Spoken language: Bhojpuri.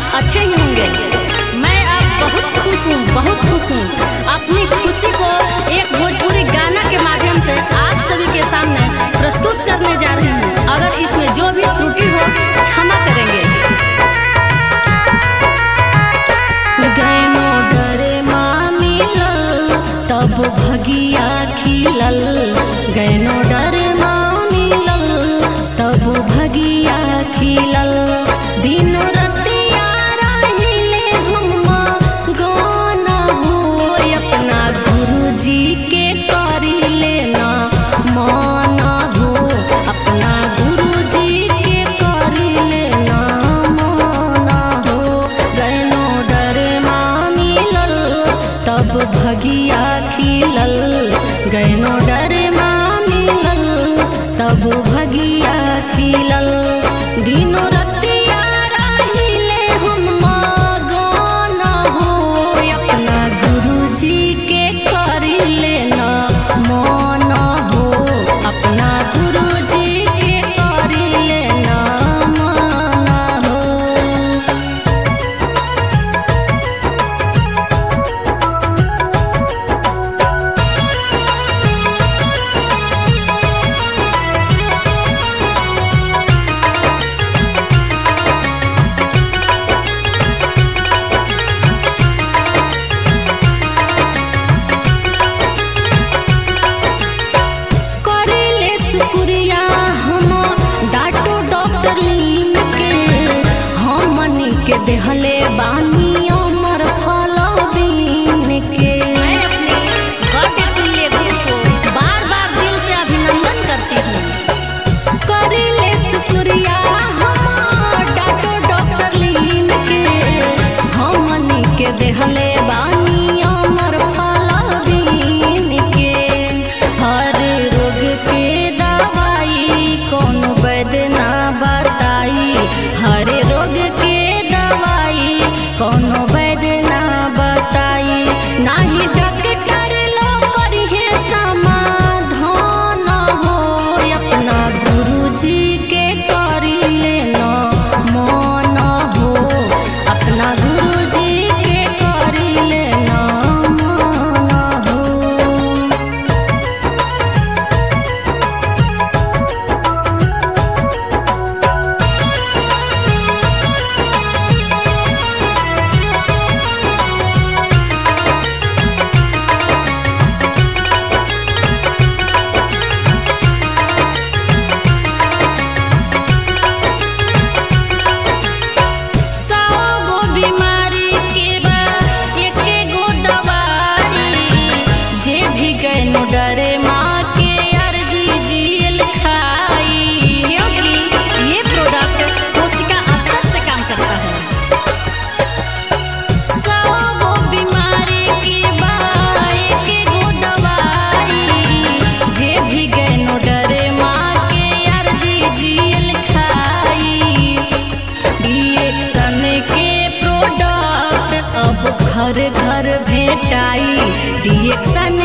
सब अच्छे ही होंगे। मैं अब बहुत खुश हूँ, बहुत खुश हूँ। अपनी खुशी को एक भोजपुरी गाना के माध्यम से आप सभी के सामने प्रस्तुत करने जा रही हूँ। अगर इसमें जो भी त्रुटि हो क्षमा करेंगे। गैनो डरे माँ मिलल तब भगिया खिलल, गैनो डरे माँ मिलल तब भगिया खिलल। दिनो रतिया रहिले हम्मा गाना हो, अपना गुरुजी के करी लेना माना हो, अपना गुरुजी के करी लेना माना हो। गैनो डरे माँ मिलल तब भगिया खिलल, गैनो डरे माँ मिलल तब भगिया खिलल। दिनो रतिया रहिले हम्मा गाना हो, अपना गुरुजी के करी लेना माना हो, अपना गुरुजी के करी लेना माना हो। करेले शुक्रिया हम डाटो डॉक्टर लीम के, हमनी के देहले बानी अमर फल बीन के। मैं अपने गढ़ तुल्य गुरु को बार बार दिल से अभिनंदन करती हूँ। करेले शुक्रिया हम डाटो डॉक्टर लीम के, हमनी के देहले बानी अमर फल बीन के। हर रोग के दवाई कौन वैद्य ना बताई, हर रोग के दवाई कौन वैद्य ना बताई। नाही डॉक्टर लोग करिहे समाधान हो, अपना गुरुजी के करी लेना माना हो, अपना गुरुजी के करी लेना माना हो। सौ गो बीमारी के बा एके गो दवाई, जे भी गैनो डरे माँ के अर्जी जियल खाई। क्योंकि ये प्रोडक्ट कोशिका स्तर से काम करता है। सौ गो बीमारी के बा एके गो दवाई, जे भी गैनो डरे माँ के अर्जी जियल खाई। रिएक्शन के प्रोडक्ट अब घर घर भेटाई, रिएक्शन